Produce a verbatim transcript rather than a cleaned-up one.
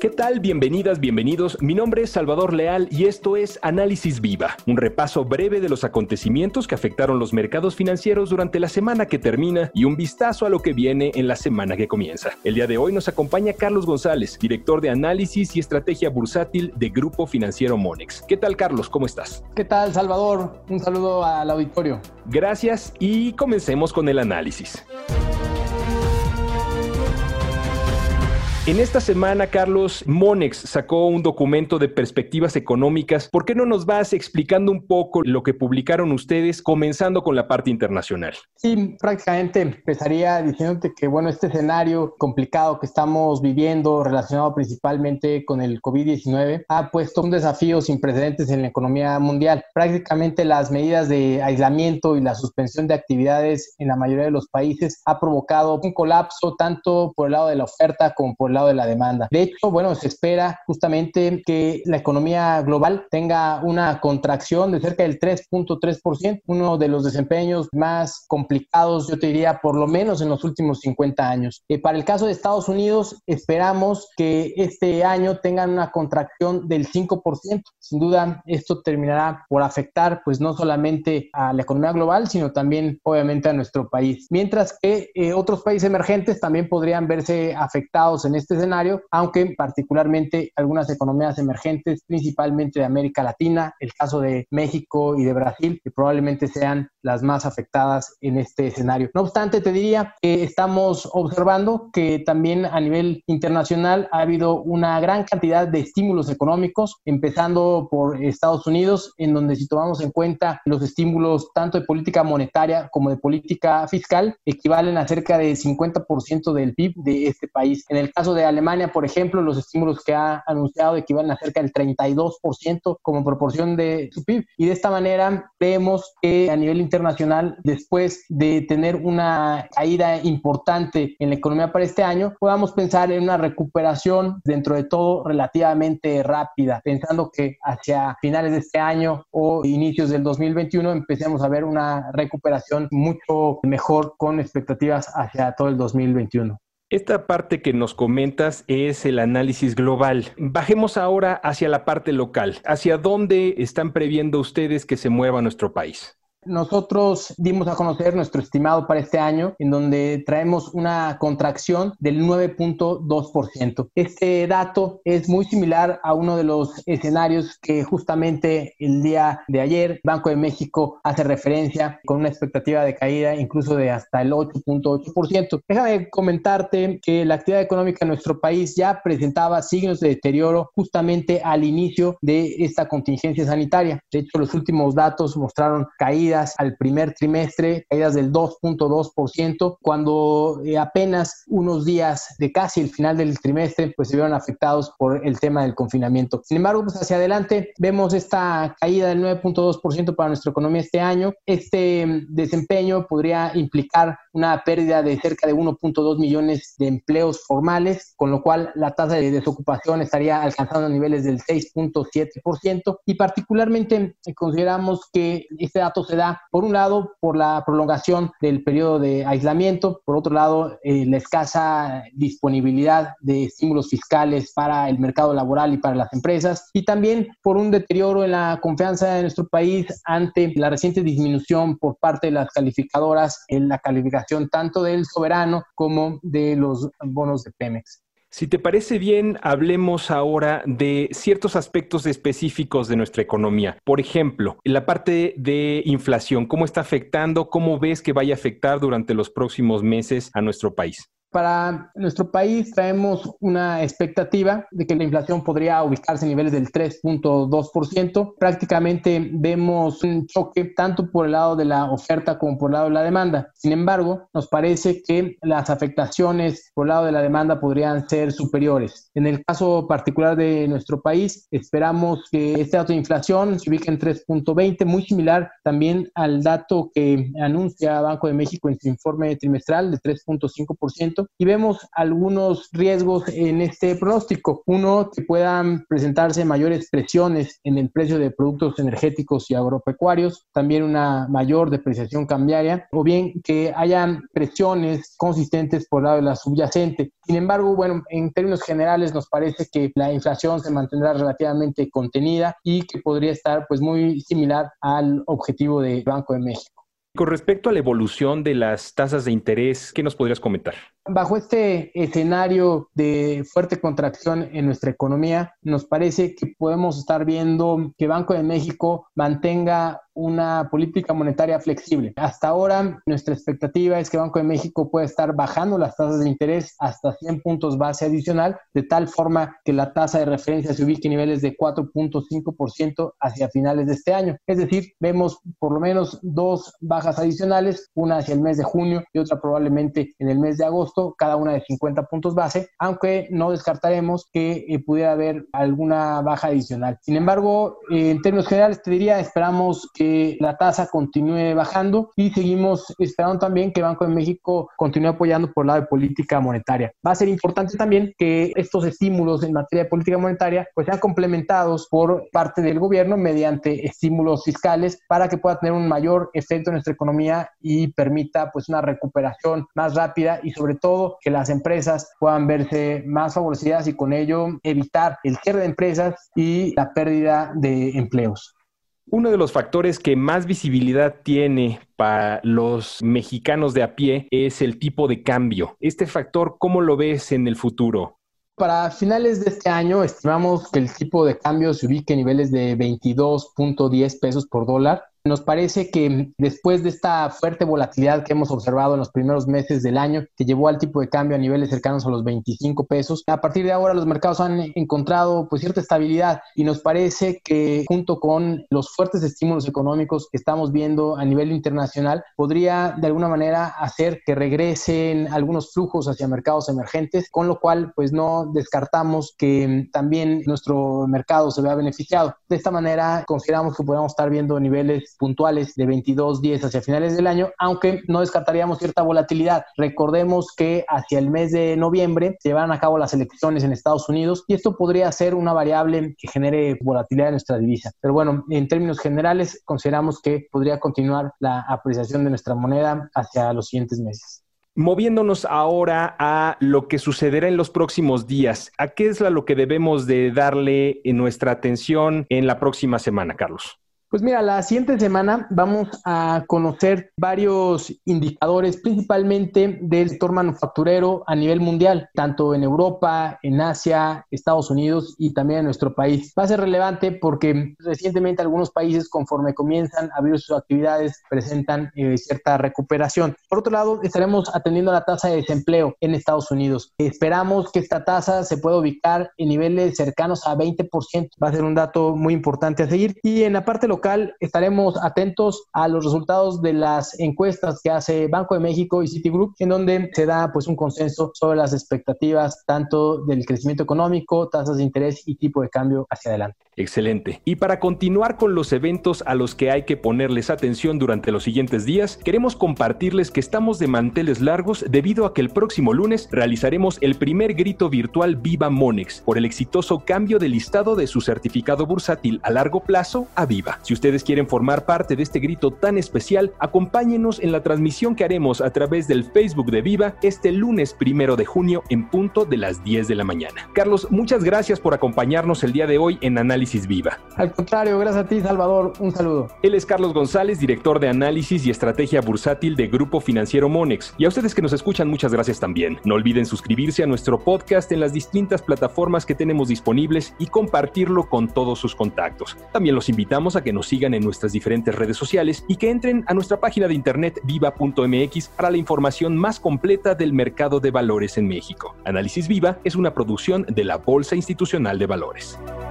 ¿Qué tal? Bienvenidas, bienvenidos. Mi nombre es Salvador Leal y esto es Análisis Viva, un repaso breve de los acontecimientos que afectaron los mercados financieros durante la semana que termina y un vistazo a lo que viene en la semana que comienza. El día de hoy nos acompaña Carlos González, director de Análisis y Estrategia Bursátil de Grupo Financiero Monex. ¿Qué tal, Carlos? ¿Cómo estás? ¿Qué tal, Salvador? Un saludo al auditorio. Gracias y comencemos con el análisis. En esta semana, Carlos, Monex sacó un documento de perspectivas económicas. ¿Por qué no nos vas explicando un poco lo que publicaron ustedes, comenzando con la parte internacional? Sí, prácticamente empezaría diciéndote que, bueno, este escenario complicado que estamos viviendo, relacionado principalmente con el COVID diecinueve, ha puesto un desafío sin precedentes en la economía mundial. Prácticamente las medidas de aislamiento y la suspensión de actividades en la mayoría de los países ha provocado un colapso tanto por el lado de la oferta como por el lado de la demanda. De hecho, bueno, se espera justamente que la economía global tenga una contracción de cerca del tres punto tres por ciento, uno de los desempeños más complicados, yo te diría, por lo menos en los últimos cincuenta años. Eh, para el caso de Estados Unidos, esperamos que este año tengan una contracción del cinco por ciento. Sin duda, esto terminará por afectar, pues, no solamente a la economía global, sino también, obviamente, a nuestro país. Mientras que eh, otros países emergentes también podrían verse afectados en este escenario, aunque particularmente algunas economías emergentes, principalmente de América Latina, el caso de México y de Brasil, que probablemente sean las más afectadas en este escenario. No obstante, te diría que estamos observando que también a nivel internacional ha habido una gran cantidad de estímulos económicos, empezando por Estados Unidos, en donde, si tomamos en cuenta los estímulos tanto de política monetaria como de política fiscal, equivalen a cerca de cincuenta por ciento del P I B de este país. En el caso de Alemania, por ejemplo, los estímulos que ha anunciado equivalen a cerca del treinta y dos por ciento como proporción de su P I B. Y de esta manera vemos que a nivel internacional, después de tener una caída importante en la economía para este año, podamos pensar en una recuperación dentro de todo relativamente rápida, pensando que hacia finales de este año o inicios del dos mil veintiuno empecemos a ver una recuperación mucho mejor con expectativas hacia todo el dos mil veintiuno. Esta parte que nos comentas es el análisis global. Bajemos ahora hacia la parte local. ¿Hacia dónde están previendo ustedes que se mueva nuestro país? Nosotros dimos a conocer nuestro estimado para este año, en donde traemos una contracción del nueve punto dos por ciento. Este dato es muy similar a uno de los escenarios que justamente el día de ayer Banco de México hace referencia, con una expectativa de caída incluso de hasta el ocho punto ocho por ciento. Déjame comentarte que la actividad económica en nuestro país ya presentaba signos de deterioro justamente al inicio de esta contingencia sanitaria. De hecho, los últimos datos mostraron caídas al primer trimestre, caídas del dos punto dos por ciento, cuando eh, apenas unos días de casi el final del trimestre pues se vieron afectados por el tema del confinamiento. Sin embargo, pues hacia adelante vemos esta caída del nueve punto dos por ciento para nuestra economía este año. Este desempeño podría implicar una pérdida de cerca de uno punto dos millones de empleos formales, con lo cual la tasa de desocupación estaría alcanzando niveles del seis punto siete por ciento, y particularmente eh, consideramos que este dato se da, por un lado, por la prolongación del periodo de aislamiento, por otro lado, eh, la escasa disponibilidad de estímulos fiscales para el mercado laboral y para las empresas, y también por un deterioro en la confianza de nuestro país ante la reciente disminución por parte de las calificadoras en la calificación tanto del soberano como de los bonos de Pemex. Si te parece bien, hablemos ahora de ciertos aspectos específicos de nuestra economía. Por ejemplo, la parte de inflación, ¿cómo está afectando? ¿Cómo ves que vaya a afectar durante los próximos meses a nuestro país? Para nuestro país traemos una expectativa de que la inflación podría ubicarse en niveles del tres punto dos por ciento. Prácticamente vemos un choque tanto por el lado de la oferta como por el lado de la demanda. Sin embargo, nos parece que las afectaciones por el lado de la demanda podrían ser superiores. En el caso particular de nuestro país, esperamos que este dato de inflación se ubique en tres punto veinte, muy similar también al dato que anuncia Banco de México en su informe trimestral de tres punto cinco por ciento. crecimiento y vemos algunos riesgos en este pronóstico. Uno, que puedan presentarse mayores presiones en el precio de productos energéticos y agropecuarios, también una mayor depreciación cambiaria, o bien que hayan presiones consistentes por el lado de la subyacente. Sin embargo, bueno, en términos generales nos parece que la inflación se mantendrá relativamente contenida y que podría estar pues muy similar al objetivo del Banco de México. Con respecto a la evolución de las tasas de interés, ¿qué nos podrías comentar? Bajo este escenario de fuerte contracción en nuestra economía, nos parece que podemos estar viendo que Banco de México mantenga una política monetaria flexible. Hasta ahora, nuestra expectativa es que Banco de México pueda estar bajando las tasas de interés hasta cien puntos base adicional, de tal forma que la tasa de referencia se ubique en niveles de cuatro punto cinco por ciento hacia finales de este año. Es decir, vemos por lo menos dos bajas adicionales, una hacia el mes de junio y otra probablemente en el mes de agosto, cada una de cincuenta puntos base, aunque no descartaremos que eh, pudiera haber alguna baja adicional. Sin embargo, eh, en términos generales te diría, esperamos que la tasa continúe bajando y seguimos esperando también que Banco de México continúe apoyando por el lado de política monetaria. Va a ser importante también que estos estímulos en materia de política monetaria pues sean complementados por parte del gobierno mediante estímulos fiscales para que pueda tener un mayor efecto en nuestra economía y permita pues una recuperación más rápida y sobre todo que las empresas puedan verse más favorecidas y con ello evitar el cierre de empresas y la pérdida de empleos. Uno de los factores que más visibilidad tiene para los mexicanos de a pie es el tipo de cambio. Este factor, ¿cómo lo ves en el futuro? Para finales de este año estimamos que el tipo de cambio se ubique en niveles de veintidós punto diez pesos por dólar. Nos parece que después de esta fuerte volatilidad que hemos observado en los primeros meses del año, que llevó al tipo de cambio a niveles cercanos a los veinticinco pesos, a partir de ahora los mercados han encontrado pues cierta estabilidad y nos parece que junto con los fuertes estímulos económicos que estamos viendo a nivel internacional, podría de alguna manera hacer que regresen algunos flujos hacia mercados emergentes, con lo cual pues no descartamos que también nuestro mercado se vea beneficiado. De esta manera consideramos que podemos estar viendo niveles puntuales de veintidós diez hacia finales del año, aunque no descartaríamos cierta volatilidad. Recordemos que hacia el mes de noviembre se llevarán a cabo las elecciones en Estados Unidos y esto podría ser una variable que genere volatilidad en nuestra divisa. Pero bueno, en términos generales consideramos que podría continuar la apreciación de nuestra moneda hacia los siguientes meses. Moviéndonos ahora a lo que sucederá en los próximos días, ¿a qué es a lo que debemos de darle en nuestra atención en la próxima semana, Carlos? Pues mira, la siguiente semana vamos a conocer varios indicadores, principalmente del sector manufacturero a nivel mundial, tanto en Europa, en Asia, Estados Unidos y también en nuestro país. Va a ser relevante porque recientemente algunos países, conforme comienzan a abrir sus actividades, presentan eh, cierta recuperación. Por otro lado, estaremos atendiendo a la tasa de desempleo en Estados Unidos. Esperamos que esta tasa se pueda ubicar en niveles cercanos a veinte por ciento. Va a ser un dato muy importante a seguir. Y en la parte local, estaremos atentos a los resultados de las encuestas que hace Banco de México y Citigroup, en donde se da pues un consenso sobre las expectativas tanto del crecimiento económico, tasas de interés y tipo de cambio hacia adelante. Excelente. Y para continuar con los eventos a los que hay que ponerles atención durante los siguientes días, queremos compartirles que estamos de manteles largos debido a que el próximo lunes realizaremos el primer grito virtual Viva Monex por el exitoso cambio de listado de su certificado bursátil a largo plazo a Viva. Si ustedes quieren formar parte de este grito tan especial, acompáñenos en la transmisión que haremos a través del Facebook de Viva este lunes primero de junio en punto de las diez de la mañana. Carlos, muchas gracias por acompañarnos el día de hoy en Análisis Viva. Al contrario, gracias a ti, Salvador. Un saludo. Él es Carlos González, director de Análisis y Estrategia Bursátil de Grupo Financiero Monex. Y a ustedes que nos escuchan, muchas gracias también. No olviden suscribirse a nuestro podcast en las distintas plataformas que tenemos disponibles y compartirlo con todos sus contactos. También los invitamos a que nos sigan en nuestras diferentes redes sociales y que entren a nuestra página de internet viva punto m x para la información más completa del mercado de valores en México. Análisis Viva es una producción de la Bolsa Institucional de Valores.